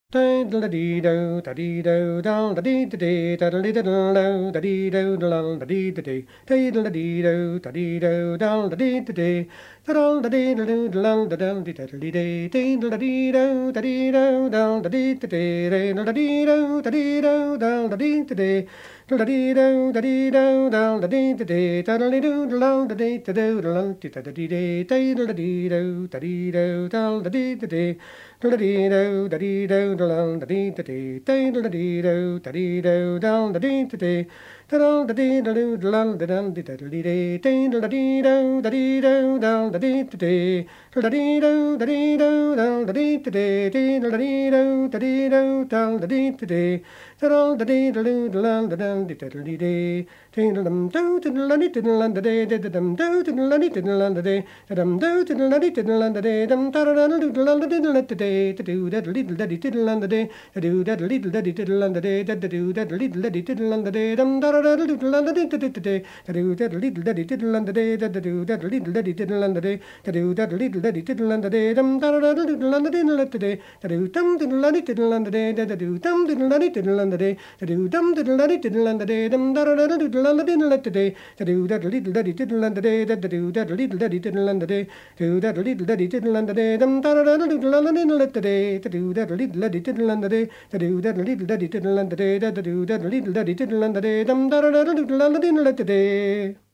Day da dee do da dee do down da dee da dee da da dee da do da dee do da dee da dee day da dee do da dee do down da dee da dee da da dee da do da da dee da dee day day da dee do da dee do down da dee da dee day da dee do da dee do down da dee da dee da dee do da dee do down da dee da dee da da dee do da dee da do da dee day day da dee do da dee do down da dee da dee da dee do da dee do da dee da dee day da dee do da dee do down da dee da dee da da dee do da dee da dee day day da dee do da dee do down da dee da dee da dee do da dee do down da dee da dee day da dee do da dee do down da dee da dee da da dee do da dee day day dum do to the dee the day dum do to the dee the day dum do to the dee the day dum da da do the day to do that little daddy tiddle on the day to do that little daddy tiddle on the day that do that little daddy tiddle on the day dum da da do the day to do that little daddy tiddle on the day that do that little daddy tiddle on the day to do that little daddy tiddle on the day dum da da do the day to do dum to the daddy tiddle on the day that do dum to the daddy tiddle on the day to do dum to the daddy tiddle on the day dum da da do the day to do that little daddy tiddle on the day that do that little daddy tiddle on the day do that little daddy tiddle on the day dum da da do the day to do that little daddy tiddle on the day to do that little daddy tiddle on the day that do that little daddy tiddle on the day dum da da do the day